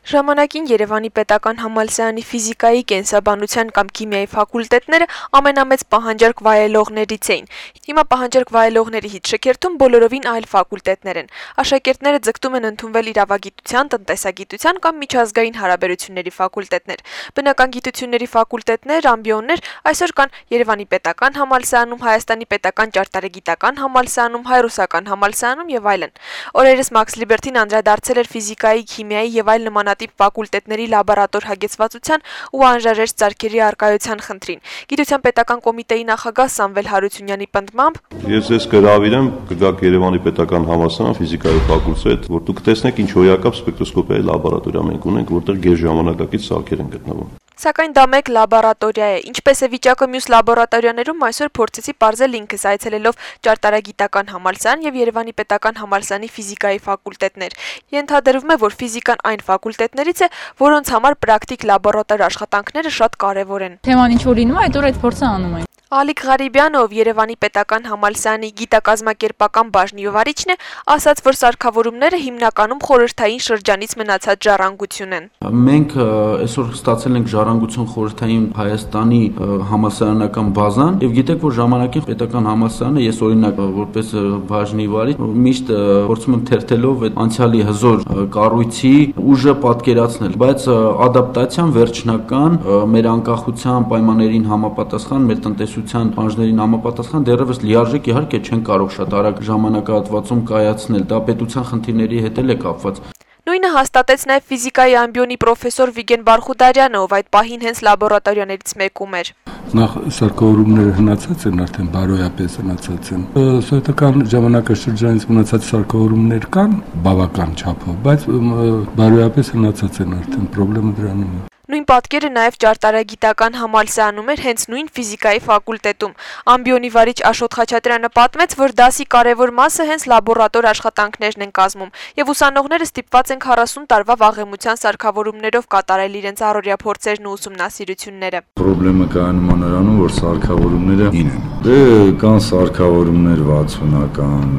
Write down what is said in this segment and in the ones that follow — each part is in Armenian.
Ժամանակին Երևանի պետական համալսարանի ֆիզիկայի, կենսաբանության կամ քիմիայի ֆակուլտետները ամենամեծ պահանջարկ վայելողներից էին։ Հիմա պահանջարկ վայելողների շքերթում բոլորովին այլ ֆակուլտետներ են։ Աշակերտները ձգտում են ընդունվել իրավագիտության, տնտեսագիտության կամ միջազգային հարաբերությունների ֆակուլտետներ։ Բնական գիտությունների ֆակուլտետներ, ամբիոններ այսօր կան Երևանի պետական համալսարանում, Հայաստանի պետական ճարտարագիտական համալսարանում, Հայ-ռուսական համալսարանում եւ այլն։ Օրերս Max Liberty-ն անդրադարձել էր ֆիզիկայի, քիմիայի եւ այլ նմանատիպ ֆակուլտետների լաբորատոր հագեցվածության ու անհրաժեշտ սարքերի առկայության խնդրին։ Գիտության պետական կոմիտեի նախագահ Սամվել Հարությունյանի պնդմամբ. Ես ձեզ կհրավիրեմ կգաք Երևանի պետական համալսարան ֆիզիկայի ֆակուլտետ, որ դուք տեսնեք ինչ հոյակապ սպեկտրոսկոպիայի լաբորատորիա մենք ունենք, որտեղ գերժամանակակից սարքեր են գտնվում։ Սակայն դա մեկ լաբորատորիա է։ Ինչպես է վիճակը մյուս լաբորատորիաներում, այսօր փորձեցի պարզել ինքս այցելելով ճարտարագիտական համալսարան եւ Երևանի պետական համալսարանի ֆիզիկայի ֆակուլտետներ։ Ենթադրվում է, որ ֆիզիկան այն ֆակուլտետներից է, որոնց համար պրակտիկ լաբորատոր աշխատանքները շատ կարեւոր են։ Թեման ինչ որ լինում է, այդ օր այդ փորձը անում են։ Ալիկ Ղարիբյանը, ով Երևանի պետական համալսարանի գիտակազմակերպական բաժնի վարիչն է, ասաց, որ սարքավորումները հիմնականում խորհրդային շրջանից մնացած ժառանգություն են։ Մենք այսօր ստացել ենք ժառանգություն խորհրդային Հայաստանի համալսարանական բազան եւ գիտեք, որ ժամանակին պետական համալսարանը, ես օրինակ որպես բաժնի վարիչ միշտ փորձում եմ թերթելով այդ անցյալի հզոր կառույցի ուժը պատկերացնել, բայց ադապտացիան վերջնական մեր անկախության պայմաններին համապատասխան մեր տնտեսության պահանջներին համապատասխան դեռևս լիարժեք իհարկե չեն կարող շատ արագ ժամանակահատվածում կայացնել, դա պետության խնդիրների հետ էլ է կապված։ Նույնը հաստատեց նաև ֆիզիկայի ամբիոնի պրոֆեսոր Վիգեն Բարխուդարյանը, ով այդ պահին հենց լաբորատորիաներից մեկում էր։ Նախ սարքավորումները հնացած են, արդեն բարոյապես հնացած են։ Սովետական ժամանակաշրջանից մնացած սարքավորումներ կան բավական չափով, բայց բարոյապես հնացած են արդեն, խնդրեմը դրանում է։ Նույն պատկերը նաև ճարտարագիտական համալսարանում էր հենց նույն ֆիզիկայի ֆակուլտետում։ Ամբիոնի վարիչ Աշոտ Խաչատրյանը պատմեց, որ դասի կարևոր մասը հենց լաբորատոր աշխատանքներն են կազմում, եւ ուսանողները ստիպված են 40 տարվա վաղեմության սարքավորումներով կատարել իրենց առօրյա փորձերն ու ուսումնասիրությունները։ Պրոբլեմը կայանում է նրանում, որ սարքավորումները հին են։ Դե կան սարքավորումներ 60-ական,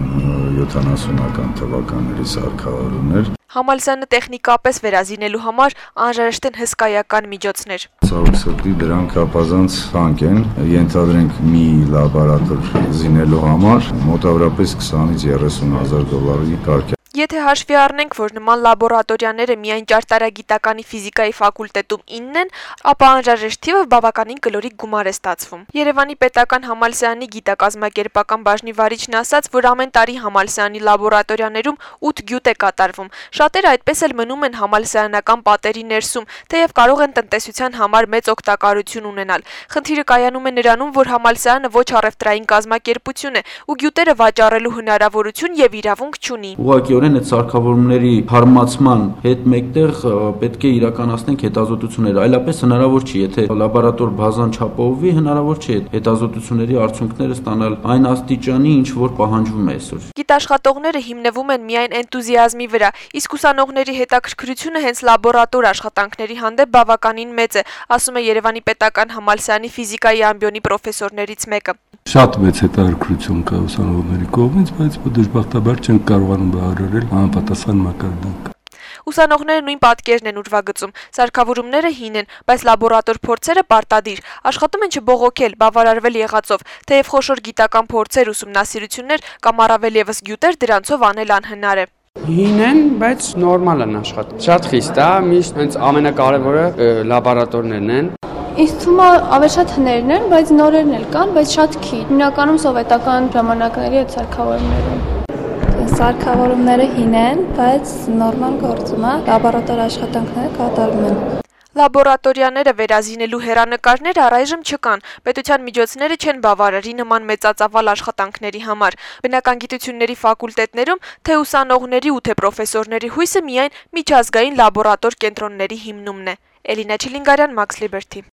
70-ական թվականների սարքավորումներ։ Համալսարանը տեխնիկապես վերազինելու համար անհրաժեշտ են հսկայական միջոցներ։ Ցավոք դրանք ապազանց թանկ են, ենթադրենք մի լաբորատոր զինելու համար մոտավորապես 20-ից 30,000 դոլարի կարգ է։ Եթե հաշվի առնենք, որ նման լաբորատորիաները միայն ճարտարագիտականի ֆիզիկայի ֆակուլտետում 9 են, ապա անհրաժեշտ թիվը բավականին կլորիկ գումար է ստացվում։ Երևանի պետական համալսարանի գիտակազմակերպական բաժնի վարիչն ասաց, որ ամեն տարի համալսարանի լաբորատորիաներում 8 գյուտ է կատարվում։ Շատերը այդպես էլ մնում են համալսարանական պատերի ներսում, թեև կարող են տնտեսության համար մեծ օգտակարություն ունենալ։ Խնդիրը կայանում է նրանում, որ համալսարանը ոչ առևտրային կազմակերպություն է ու գյուտերը վաճառելու հնարավորություն եւ իրավունք չունի։ Այդ սարքավորումների հարմացման հետ մեկտեղ պետք է իրականացնենք հետազոտությունները, այլապես հնարավոր չի, եթե լաբորատոր բազան չապահովվի, հնարավոր չի հետազոտությունների արդյունքները ստանալ այն աստիճանի, ինչ որ պահանջվում է այսօր։ Գիտաշխատողները հիմնվում են միայն էնտուզիազմի վրա, իսկ ուսանողների հետաքրքրությունը հենց լաբորատոր աշխատանքների հանդեպ բավականին մեծ է, ասում է Երևանի պետական համալսարանի ֆիզիկայի ամբիոնի պրոֆեսորներից մեկը։ Շատ մեծ հետաքրքրություն կա ուսանողների կողմից, բայց դժբախտաբար չեն կարողանում բավարարել համապատասխան մակարդակ։ Ուսանողները նույն պատկերն են ուրվագծում, սարքավորումները հին են, բայց լաբորատոր փորձերը պարտադիր, աշխատում են չբողոքել, բավարարվել եղածով, թեև խոշոր գիտական փորձեր, ուսումնասիրություններ կամ առավել եւս գյուտեր դրանցով անել անհնար է։ Հին են, բայց նորմալ են աշխատում։ Շատ խիստ է, միշտ հենց ամենակարևորը լաբորատորներն են։ Ինձ թվում է ավելի շատ հներն են, բայց նորերն էլ կան, բայց շատ քիչ։ Հիմնականում սովետական ժամանակների այդ սարքավորումներում։ Սարքավորումները հին են, բայց նորմալ գործում է, լաբորատոր աշխատանքները կատարվում են։ Լաբորատորիաները վերազինելու հեռանկարներ առայժմ չկան, պետության միջոցները չեն բավարարի նման մեծածավալ աշխատանքների համար։ Բնական գիտությունների ֆակուլտետներում թե ուսանողների ու թե պրոֆեսորների հույսը միայն միջազգային լաբորատոր կենտրոնների հիմնումն է։ Էլինա Չիլինգարյան, Max Liberty։